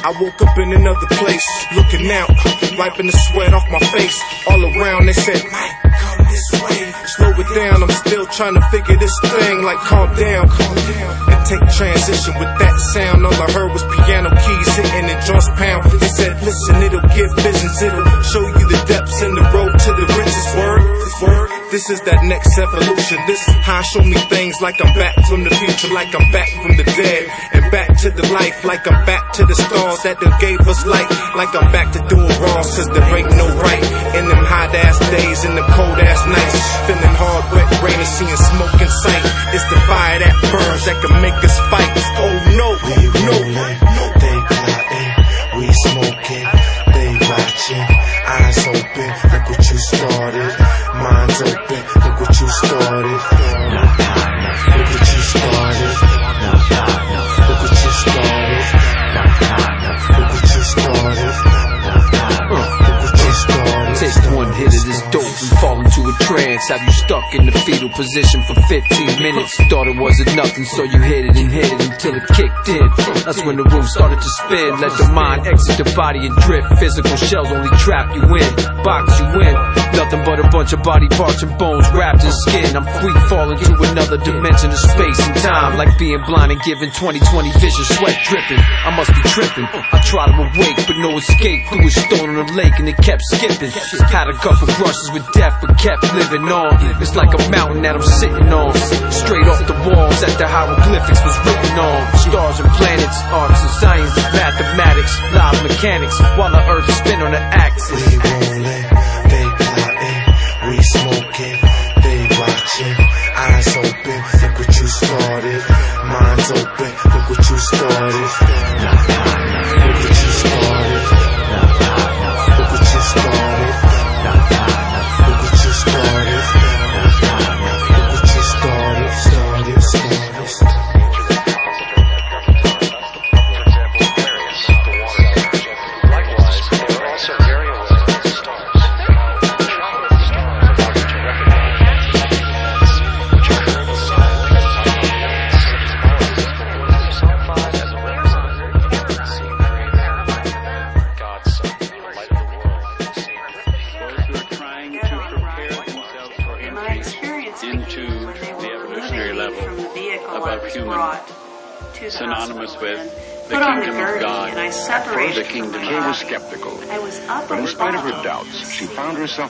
I woke up in another place, looking out, wiping the sweat off my face. All around they said, Mike, come this way. Slow it down, I'm still trying to figure this thing. Like calm down, and take transition with that sound. All I heard was piano keys hitting and drums pound. They said, listen, it'll give visions, it'll show you the depths and the road to the riches. Word, this is that next evolution. This how I show me things like I'm back from the future, like I'm back from the dead, and back to the life, like I'm back to the stars that they gave us light, like I'm back to doing wrong, cause there ain't no right. In them hot ass days, in the cold ass nights, feeling hard, wet, rain, and seeing smoke in sight. It's the fire that burns that can make us fight. Oh no, we rolling, they plotting, we smoking, they watching, eyes open, look what you started, minds open, look what you started, look what you started, look what you started, look what you started, look what you started. Take one hit of this dope and fall into a trance. Have you stuck in the fetal position for 15 minutes? Thought it wasn't nothing, so you hit it until it kicked in. That's when the room started to spin. Let the mind exit the body and drift. Physical shells only trap you in, box you in. Nothing but a bunch of body parts and bones wrapped in skin. I'm free falling to another dimension of space and time, like being blind and giving 20/20 vision, sweat dripping. I must be tripping. I try to awake, but no escape. Threw a stone on the lake and it kept skipping. Had a couple brushes with death, but kept living on. It's like a mountain that I'm sitting on. Straight off the walls that the hieroglyphics was written on. Stars and planets, arts and science, mathematics, live mechanics, while the earth spin on the axis. We rolling, they plotting, we smoking, they watching, eyes open, look what you started, minds open, look what you started, look what you started, look what you started, look what you started, look what you started. Into the evolutionary level above human, synonymous with the kingdom of God, and I separated the kingdom of from God. the She was skeptical, I was up but in spite of her above. doubts, she found herself